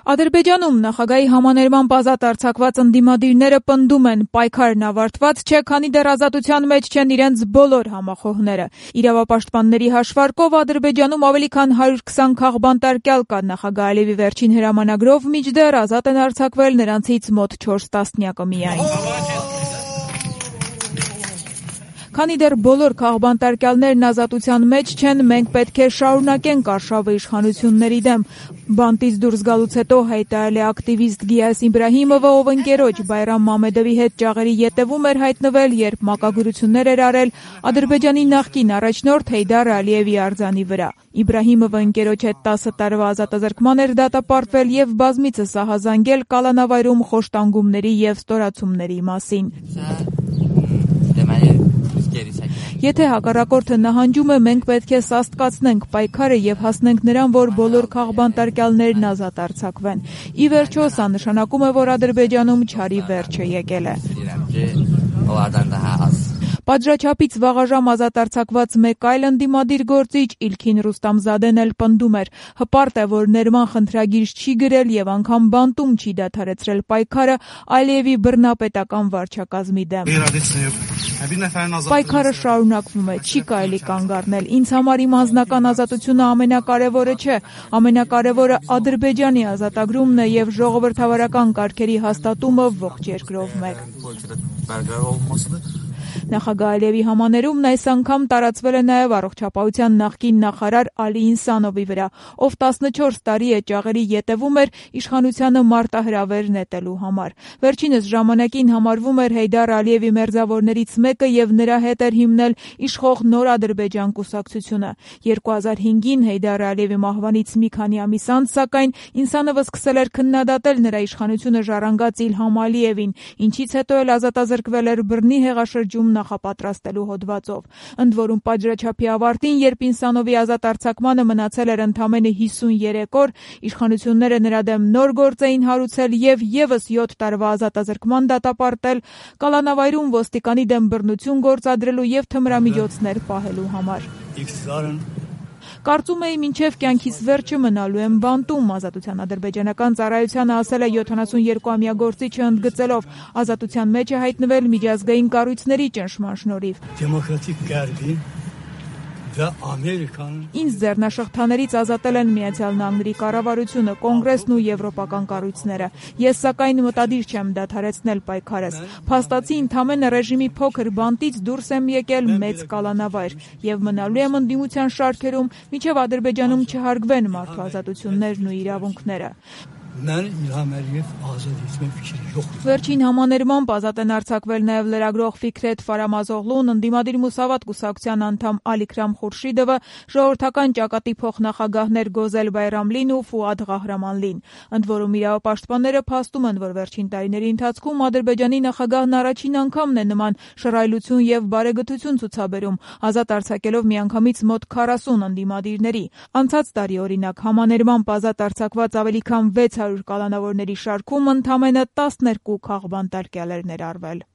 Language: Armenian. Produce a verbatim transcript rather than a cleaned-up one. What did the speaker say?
Ադրբեջանում նախագահի համաներմամբ ազատ արձակված ընդդիմադիրները պնդում են, պայքարն ավարտված չէ, քանի դեռ ազատության մեջ չեն իրենց բոլոր համախոհները։ Իրավապաշտպանների հաշվարկով Ադրբեջանում ավելի քան հարյուր քսան քաղբանտարկյալ կա, նախագահ Ալիևի վերջին հրամանագրով մինչդեռ ազատ են արձակվել նրանցից մոտ չորս տասնյակը միայն։ Քանի դեռ բոլոր քաղբանտարկյալներն ազատության մեջ չեն, մենք պետք է շարունակենք արշավը իշխանությունների դեմ։ Բանտից դուրս գալուց հետո հայտարարել է ակտիվիստ Գիաս Իբրահիմովը, ով ընկերոջ Բայրամ Մամեդովի հետ ճաղերի ետևում էր հայտնվել, երբ մակագրություններ էր արել Ադրբեջանի նախկին առաջնորդ Հեյդար Ալիևի արձանի վրա։ Իբրահիմովը ընկերոջ հետ տասը տարվա ազատազրկման էր դատապարտվել եւ բազմիցս ահազանգել կալանավայրում խոշտանգումների եւ ստորացումների մասին։ Եթե հակառակորդը նահանջում է, մենք պետք է սաստկացնենք պայքարը եւ հասնենք նրան, որ բոլոր քաղբանտարկյալներն ազատ արձակվեն։ Ի վերջո, սա նշանակում է, որ Ադրբեջանում չարի վերջը եկել է։ Պատժաչափից վաղաժամ ազատ արձակված մեկ այլ ընդդիմադիր գործիչ Իլքին Ռուստամզադեն էլ պնդում էր, հպարտ է, որ ներման խնդրագիր չի գրել եւ անգամ բանտում չի դադարեցրել պայքարը Ալիևի բռնապետական վարչակազմի դեմ։ Պայքարը շարունակվում է, չի կարելի կանգ առնել։ Ինձ համար իմ անձնական ազատությունը ամենակարևորը չէ, ամենակարևորը Ադրբեջանի ազատագրումն է եւ ժողովրդավարական կարգերի հաստատումը ողջ երկրով մեկ։ Նախագահ Ալիևի համաներումն այս անգամ տարածվել է նաև առողջապահության նախկին նախարար Ալի Ինսանովի վրա, ով տասնչորս տարի է ճաղերի ետևում էր իշխանությանը մարտահրավեր նետելու համար։ Վերջինս ժամանակին համարվում էր Հեյդար Ալիևի մերձավորներից մեկը եւ նրա հետ էր հիմնել իշխող Նոր Ադրբեջան կուսակցությունը։ երկու հազար հինգին Հեյդար Ալիևի մահվանից մի քանի ամիս անց, սակայն Ինսանովը սկսել էր քննադատել նրա իշխանությունը ժառանգած Իլհամ Ալիևին, ինչից հետո էլ ազատազրկվել էր բռնի հեղաշրջում նախապատրաստելու հոդվածով։ Ընդ որում պատժաչափի ավարտին, երբ Ինսանովի ազատ արձակմանը մնացել էր ընդամենը հիսուներեք օր, իշխանությունները նրա դեմ նոր գործ էին հարուցել եւ եւս յոթ տարվա ազատազրկման դատապարտել կալանավայրում ոստիկանի դեմ բռնություն գործադրելու եւ թմրամիջոցներ պահելու համար։ Կարծում էի, մինչև կյանքիս վերջը մնալու եմ բանտում, ազատության ադրբեջանական ծառայությանը ասել է յոթանասունյոթամյա գործիչը ընդգծելով, ազատության մեջ է հայտնվել միջազգային կառույցների ճնշման շնորհիվ։ Ինձ ձեռնաշղթաներից ազատել են Միացյալ Նահանգների կառավարությունը, կոնգրեսն ու եվրոպական կառույցները։ Ես սակայն մտադիր չեմ դադարեցնել պայքարս։ Փաստացի ընդամենը ռեժիմի փոքր բանտից դուրս եմ եկել մեծ կալանավայր եւ մնալու եմ ընդդիմության շարքերում, մինչեւ Ադրբեջանում չհարգվեն մարդու ազատություններն ու իրավունքները։ Վերջին համաներմամբ ազատ են արձակվել նաև լրագրող Ֆիքրեթ Ֆարամազօղլուն, ընդդիմադիր Մուսավատ կուսակցության անդամ Ալիքրամ Խուրշիդովը, ժողովրդական ճակատի փոխնախագահներ Գոզել Բայրամլին ու Ֆուադ Ղահրամանլին։ Ընդ որում իրավապաշտպանները փաստում են, որ վերջին տարիների ընթացքում Ադրբեջանի նախագահն առաջին անգամն է նման շռայլություն եւ բարեգթություն ցուցաբերում, ազատ արձակելով միանգամից մոտ քառասուն ընդդիմադիրների։ Անցած տարի օրինակ համաներմամբ ազատ արձակված ավելի քան վեց հարյուր կալանավորների շարքում ընդամենը տասներկու քաղբանտարկյալ էր ներառվել։